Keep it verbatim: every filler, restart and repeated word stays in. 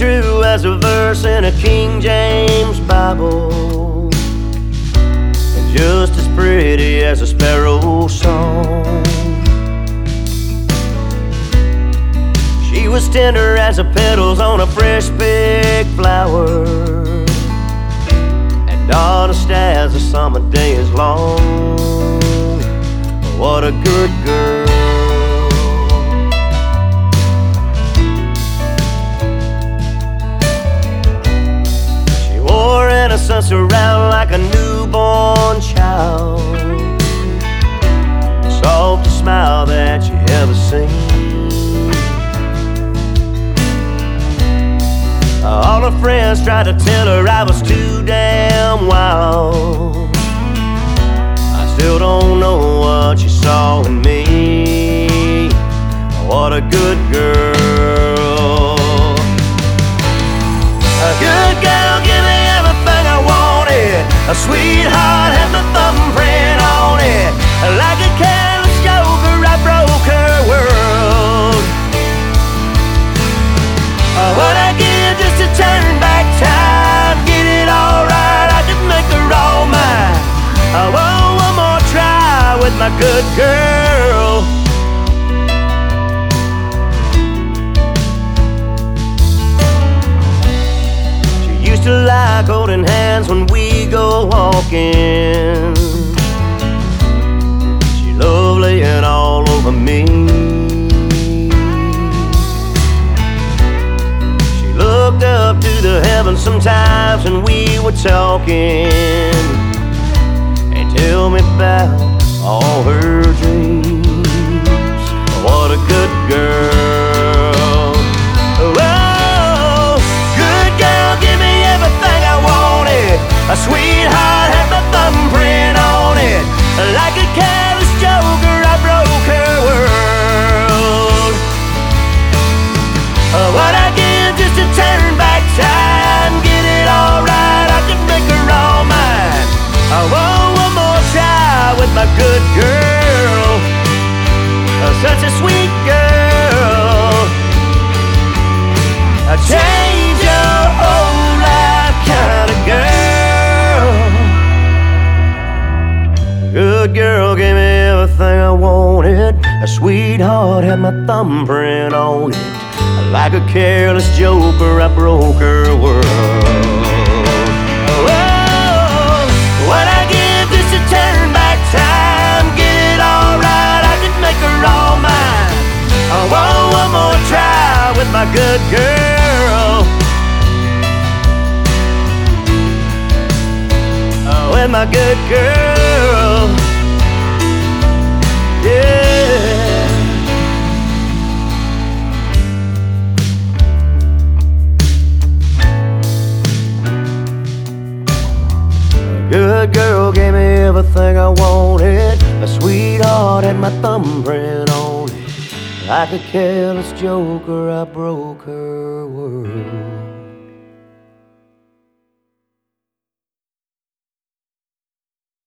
true as a verse in a King James Bible, and just as pretty as a sparrow's song. She was tender as the petals on a fresh picked flower, and honest as the summer day is long. What a good girl. She wore innocence around like a newborn child, the softest smile that you ever seen. All her friends tried to tell her I was too damn wild. I still don't know what she saw in me. What a good girl. A good girl, give me everything I wanted. A sweetheart had my thumbprint on it. Like a careless joker, I broke her world. What I give just to turn back time, get it all right, I could make her all mine. I want one more try with my good girl. She used to like holding hands when we go walking. She loved laying all over me. Looked up to the heavens sometimes when we were talking, and tell me about all her dreams. What a good girl. Oh, good girl, give me everything I wanted. A sweetheart had my thumbprint on it. Like a careless joker, I broke her world. What I give just to turn back time, get it all right, I can make her all mine. I want one more try with my good girl. Such a sweet girl, a change your whole life kind of girl. Good girl gave me everything I wanted. A sweetheart had my thumbprint on it. Like a careless joker, I broke her world. Oh, what I give just to turn back time, get it all right, I could make her all mine. I want one more try with my good girl. Oh, with my good girl. Yeah. Good girl gave me everything I wanted. A sweetheart had my thumbprint on it. Like a careless joker, I broke her world.